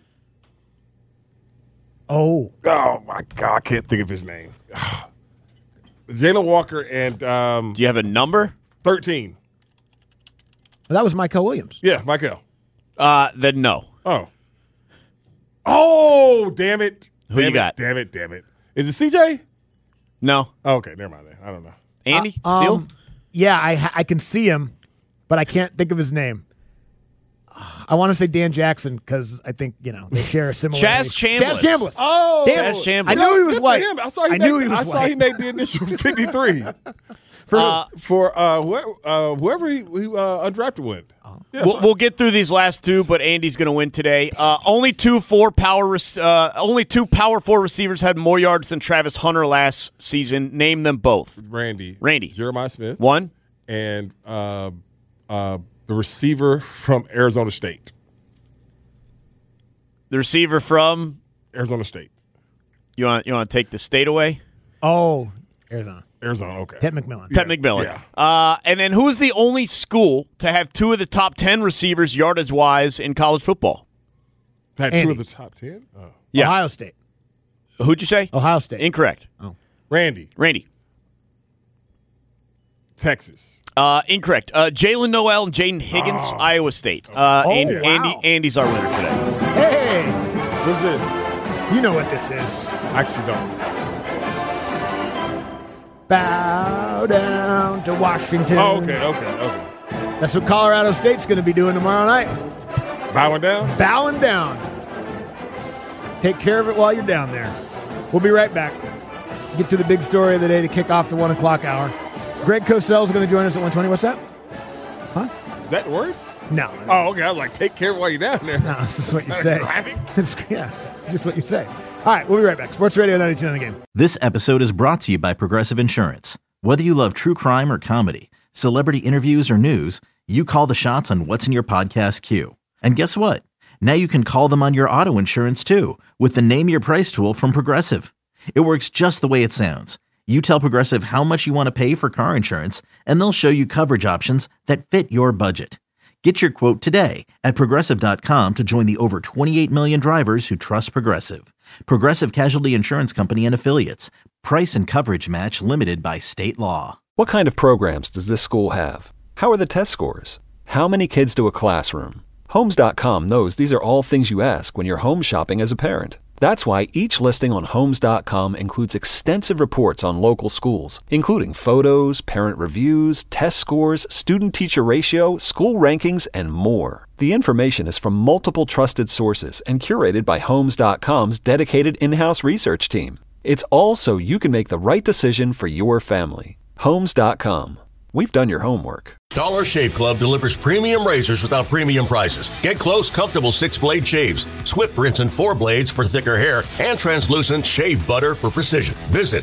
my God, I can't think of his name. Jalen Walker and do you have a number? 13. Well, that was Michael Williams. Yeah, Michael. Then no. Oh, damn it. Who you got? Damn it. Is it CJ? No. Oh, okay, never mind. I don't know. Andy, still? Yeah, I can see him, but I can't think of his name. I want to say Dan Jackson because I think, they share a similar Chaz Chambliss. Oh, damn. Chaz Chambliss. I knew he was white. I saw he made the initial 53 for whoever he undrafted went. Yeah, we'll get through these last 2, but Andy's going to win today. Only two Power 4 receivers had more yards than Travis Hunter last season. Name them both. Randy. Jeremiah Smith. 1. And the receiver from Arizona State. The receiver from Arizona State. You want to take the state away? Oh, Arizona, okay. Ted McMillan. Ted McMillan. Yeah. And then who's the only school to have 2 of the top 10 receivers yardage-wise in college football? Had Andy. 2 of the top 10? Oh. Yeah. Ohio State. Who'd you say? Ohio State. Incorrect. Oh. Randy. Incorrect. Texas. Jalen Noel and Jaden Higgins, Iowa State. Andy's our winner today. Hey. What's this? You know what this is. I actually don't. Bow down to Washington. Oh, okay. That's what Colorado State's going to be doing tomorrow night. Bowing down? Bowing down. Take care of it while you're down there. We'll be right back. Get to the big story of the day to kick off the 1 o'clock hour. Greg Cosell is going to join us at 1:20. What's that? Huh? Is that the word? No. Oh, okay. I was like, take care of it while you're down there. No, this is what you say. It's just what you say. All right, we'll be right back. Sports Radio 92.9 The Game. This episode is brought to you by Progressive Insurance. Whether you love true crime or comedy, celebrity interviews or news, you call the shots on what's in your podcast queue. And guess what? Now you can call them on your auto insurance too with the Name Your Price tool from Progressive. It works just the way it sounds. You tell Progressive how much you want to pay for car insurance, and they'll show you coverage options that fit your budget. Get your quote today at Progressive.com to join the over 28 million drivers who trust Progressive. Progressive Casualty Insurance Company and Affiliates. Price and coverage match limited by state law. What kind of programs does this school have? How are the test scores? How many kids do a classroom? Homes.com knows these are all things you ask when you're home shopping as a parent. That's why each listing on Homes.com includes extensive reports on local schools, including photos, parent reviews, test scores, student-teacher ratio, school rankings, and more. The information is from multiple trusted sources and curated by Homes.com's dedicated in-house research team. It's all so you can make the right decision for your family. Homes.com. We've done your homework. Dollar Shave Club delivers premium razors without premium prices. Get close, comfortable 6-blade shaves, Swift rinse and 4 blades for thicker hair, and translucent shave butter for precision. Visit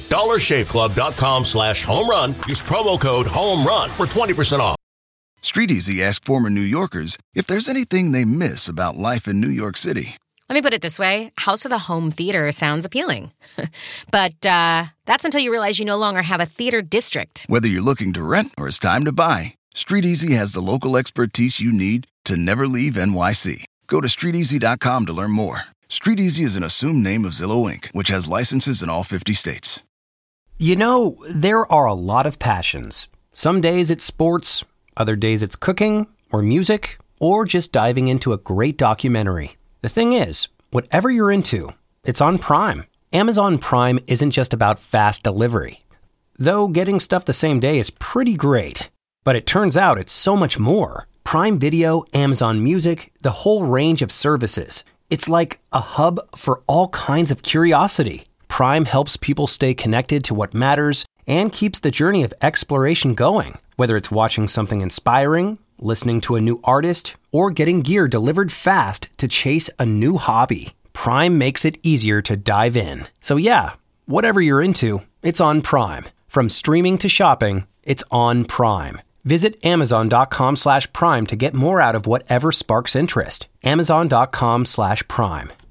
dollarshaveclub.com/home run. Use promo code HOMERUN for 20% off. Street Easy asked former New Yorkers if there's anything they miss about life in New York City. Let me put it this way. House with a home theater sounds appealing. But that's until you realize you no longer have a theater district. Whether you're looking to rent or it's time to buy, Street Easy has the local expertise you need to never leave NYC. Go to StreetEasy.com to learn more. Street Easy is an assumed name of Zillow Inc., which has licenses in all 50 states. You know, there are a lot of passions. Some days it's sports, other days it's cooking or music, or just diving into a great documentary. The thing is, whatever you're into, it's on Prime. Amazon Prime isn't just about fast delivery. Though getting stuff the same day is pretty great. But it turns out it's so much more. Prime Video, Amazon Music, the whole range of services. It's like a hub for all kinds of curiosity. Prime helps people stay connected to what matters and keeps the journey of exploration going. Whether it's watching something inspiring, listening to a new artist, or getting gear delivered fast to chase a new hobby, Prime makes it easier to dive in. So yeah, whatever you're into, it's on Prime. From streaming to shopping, it's on Prime. Visit Amazon.com/Prime to get more out of whatever sparks interest. Amazon.com/Prime.